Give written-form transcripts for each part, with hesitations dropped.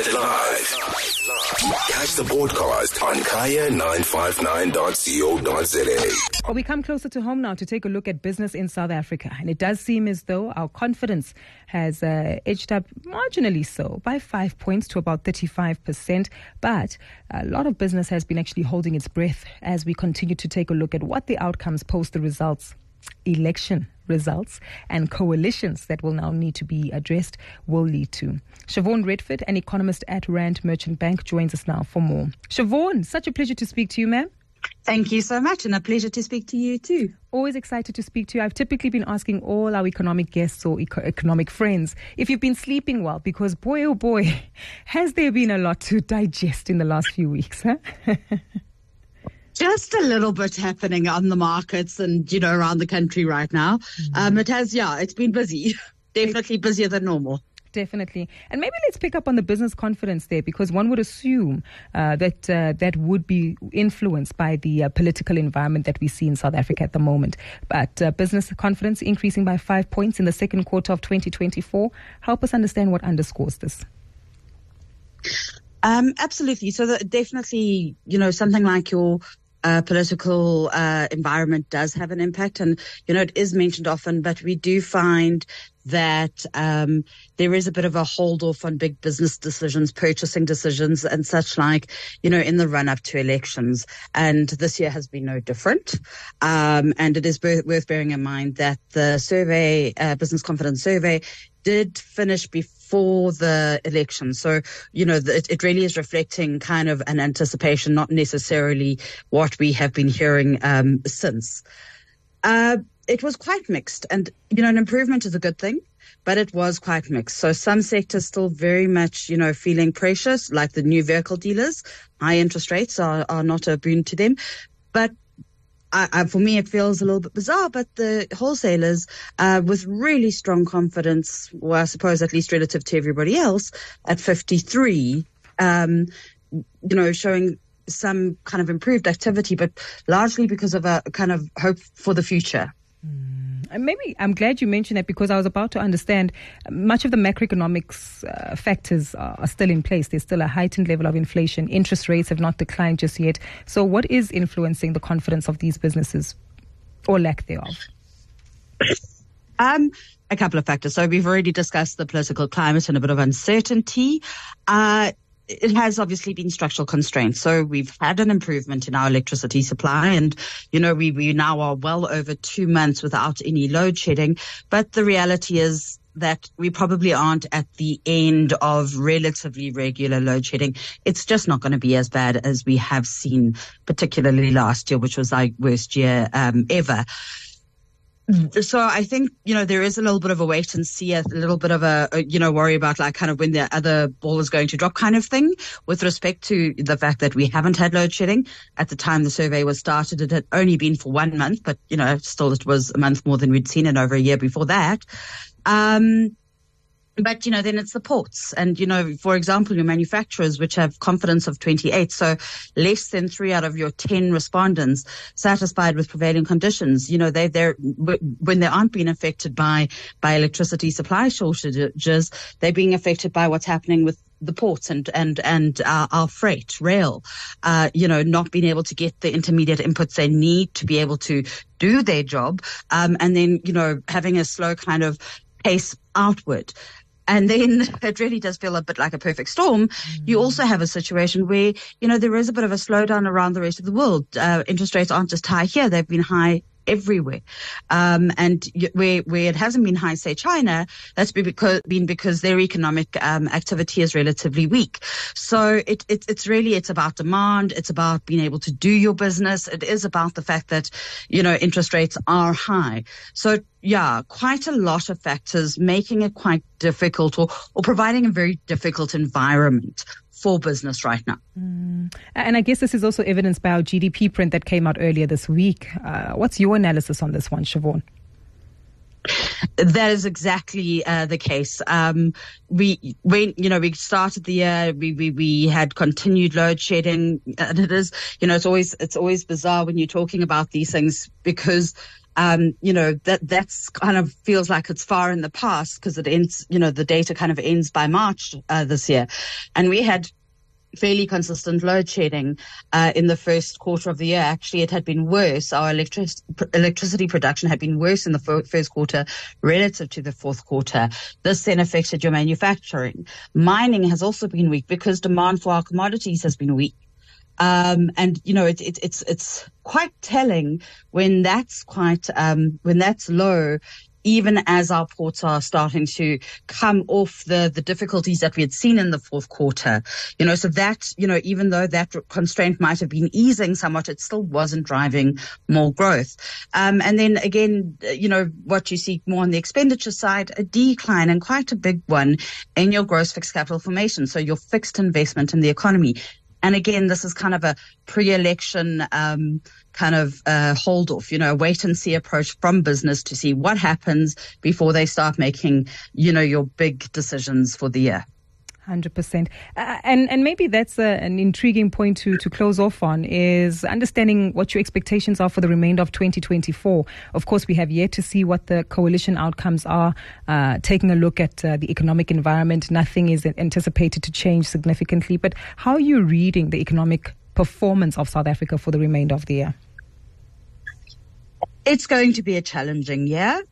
Listen live. Catch the podcast on kaya959.co.za. Well, we come closer to home now to take a look at business in South Africa. And it does seem as though our confidence has edged up marginally so by 5 points to about 35%. But a lot of business has been actually holding its breath as we continue to take a look at what the outcomes post the election results and coalitions that will now need to be addressed will lead to. Siobhan Redford, an economist at Rand Merchant Bank, joins us now for more. Siobhan, such a pleasure to speak to you, ma'am. Thank you so much, and a pleasure to speak to you too. Always excited to speak to you. I've typically been asking all our economic guests or economic friends if you've been sleeping well, because boy, oh boy, has there been a lot to digest in the last few weeks, huh? Just a little bit happening on the markets and, around the country right now. It's been busy. Definitely busier than normal. Definitely. And maybe let's pick up on the business confidence there, because one would assume that would be influenced by the political environment that we see in South Africa at the moment. But business confidence increasing by 5 points in the second quarter of 2024. Help us understand what underscores this. Absolutely. So definitely, something like your political environment does have an impact. And, it is mentioned often, but we do find that there is a bit of a hold off on big business decisions, purchasing decisions and such like, in the run up to elections. And this year has been no different. And it is worth bearing in mind that the survey, business confidence survey, did finish before the election. So, it really is reflecting kind of an anticipation, not necessarily what we have been hearing since. It was quite mixed, and, an improvement is a good thing, but it was quite mixed. So some sectors still very much, feeling pressures, like the new vehicle dealers. High interest rates are not a boon to them. But for me, it feels a little bit bizarre, but the wholesalers, with really strong confidence, well, I suppose at least relative to everybody else, at 53, showing some kind of improved activity, but largely because of a kind of hope for the future. And maybe I'm glad you mentioned that, because I was about to understand much of the macroeconomics factors are still in place. There's still a heightened level of inflation. Interest rates have not declined just yet. So what is influencing the confidence of these businesses, or lack thereof? A couple of factors. So we've already discussed the political climate and a bit of uncertainty. It has obviously been structural constraints. So we've had an improvement in our electricity supply, and, we now are well over 2 months without any load shedding. But the reality is that we probably aren't at the end of relatively regular load shedding. It's just not going to be as bad as we have seen, particularly last year, which was our worst year ever. So I think, there is a little bit of a wait and see, a little bit of a worry about like kind of when the other ball is going to drop kind of thing, with respect to the fact that we haven't had load shedding. At the time the survey was started, it had only been for 1 month, but, still it was a month more than we'd seen in over a year before that. But, then it's the ports and, for example, your manufacturers, which have confidence of 28. So less than 3 out of your 10 respondents satisfied with prevailing conditions. They're when they aren't being affected by electricity supply shortages, they're being affected by what's happening with the ports and our freight, rail, not being able to get the intermediate inputs they need to be able to do their job. And then, having a slow kind of pace outward. And then it really does feel a bit like a perfect storm. You also have a situation where, there is a bit of a slowdown around the rest of the world. Interest rates aren't just high here. They've been high everywhere. And where it hasn't been high, say China, that's been because their economic activity is relatively weak. So it's about demand. It's about being able to do your business. It is about the fact that, interest rates are high. So yeah, quite a lot of factors making it quite difficult or providing a very difficult environment for business right now. And I guess this is also evidenced by our GDP print that came out earlier this week. What's your analysis on this one, Siobhan? That is exactly the case. When we started the year, we had continued load shedding, and it is, it's always bizarre when you're talking about these things, because That's kind of feels like it's far in the past because it ends, the data kind of ends by March this year. And we had fairly consistent load shedding in the first quarter of the year. Actually, it had been worse. Our electricity production had been worse in the first quarter relative to the fourth quarter. This then affected your manufacturing. Mining has also been weak because demand for our commodities has been weak. It's quite telling when that's low, even as our ports are starting to come off the difficulties that we had seen in the fourth quarter. So that, even though that constraint might have been easing somewhat, it still wasn't driving more growth. And then again, what you see more on the expenditure side, a decline, and quite a big one, in your gross fixed capital formation. So your fixed investment in the economy. And again, this is kind of a pre-election hold off, a wait and see approach from business to see what happens before they start making, your big decisions for the year. 100%. And maybe that's an intriguing point to close off on, is understanding what your expectations are for the remainder of 2024. Of course, we have yet to see what the coalition outcomes are. Taking a look at the economic environment, nothing is anticipated to change significantly. But how are you reading the economic performance of South Africa for the remainder of the year? It's going to be a challenging year.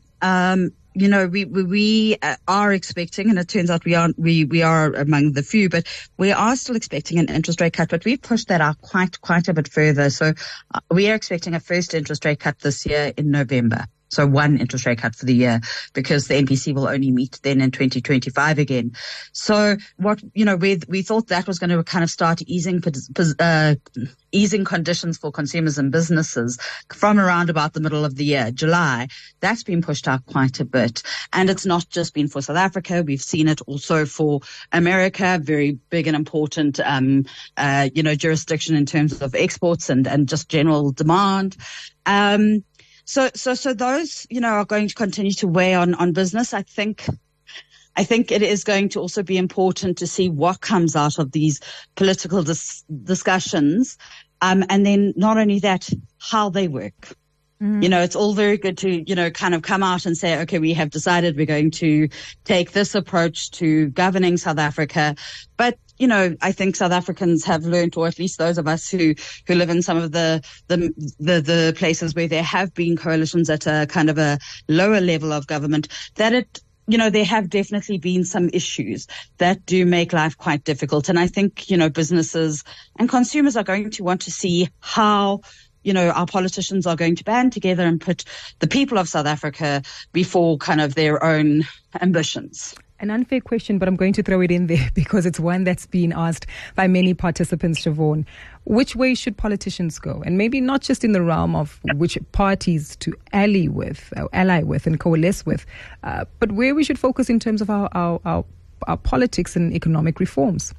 We are expecting, and it turns out we are among the few, but we are still expecting an interest rate cut, but we've pushed that out quite a bit further. So we are expecting a first interest rate cut this year in November. So one interest rate cut for the year, because the MPC will only meet then in 2025 again. So we thought that was going to kind of start easing conditions for consumers and businesses from around about the middle of the year, July. That's been pushed out quite a bit. And it's not just been for South Africa. We've seen it also for America, very big and important, jurisdiction in terms of exports and just general demand. So those, are going to continue to weigh on business. I think it is going to also be important to see what comes out of these political discussions. And then not only that, how they work. Mm-hmm. It's all very good to, kind of come out and say, okay, we have decided we're going to take this approach to governing South Africa. But, I think South Africans have learned, or at least those of us who live in some of the places where there have been coalitions at a kind of a lower level of government, that there have definitely been some issues that do make life quite difficult. And I think, businesses and consumers are going to want to see how our politicians are going to band together and put the people of South Africa before kind of their own ambitions. An unfair question, but I'm going to throw it in there because it's one that's been asked by many participants, Siobhan. Which way should politicians go? And maybe not just in the realm of which parties to ally with and coalesce with, but where we should focus in terms of our politics and economic reforms.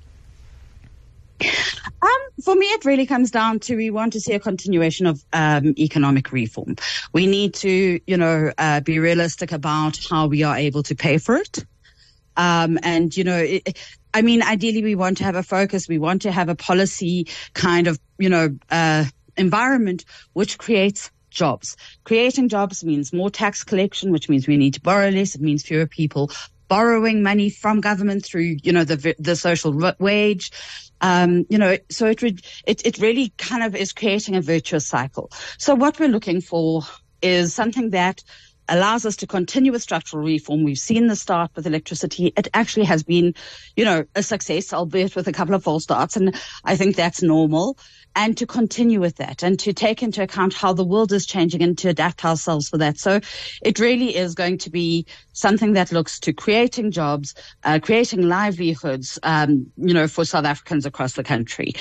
For me, it really comes down to, we want to see a continuation of economic reform. We need to, be realistic about how we are able to pay for it. Ideally, we want to have a focus. We want to have a policy kind of, environment which creates jobs. Creating jobs means more tax collection, which means we need to borrow less. It means fewer people borrowing money from government through, the social wage. So it really kind of is creating a virtuous cycle. So what we're looking for is something that allows us to continue with structural reform. We've seen the start with electricity. It actually has been, a success, albeit with a couple of false starts. And I think that's normal. And to continue with that and to take into account how the world is changing and to adapt ourselves for that. So it really is going to be something that looks to creating jobs, creating livelihoods, for South Africans across the country.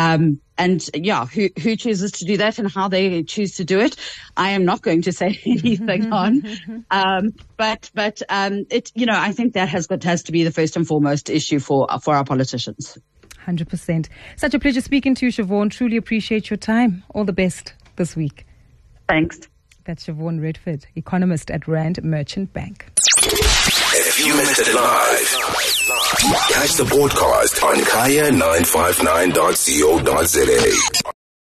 Who chooses to do that and how they choose to do it, I am not going to say anything on. But I think that has to be the first and foremost issue for our politicians. 100%. Such a pleasure speaking to you, Siobhan. Truly appreciate your time. All the best this week. Thanks. That's Siobhan Redford, economist at Rand Merchant Bank. If you missed it live, catch the podcast on kaya959.co.za.